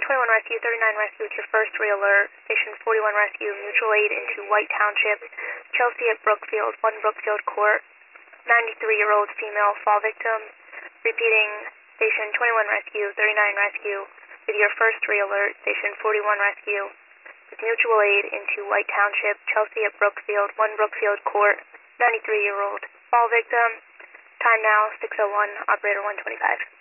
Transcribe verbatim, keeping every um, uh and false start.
twenty-one Rescue, thirty-nine Rescue with your first re-alert. Station forty-one Rescue, mutual aid into White Township, Chelsea at Brookfield, one Brookfield Court. ninety-three-year-old female fall victim. Repeating, Station twenty-one Rescue, thirty-nine Rescue with your first re-alert. Station forty-one Rescue with mutual aid into White Township, Chelsea at Brookfield, one Brookfield Court. ninety-three-year-old fall victim. Time now, six oh one, operator one twenty-five.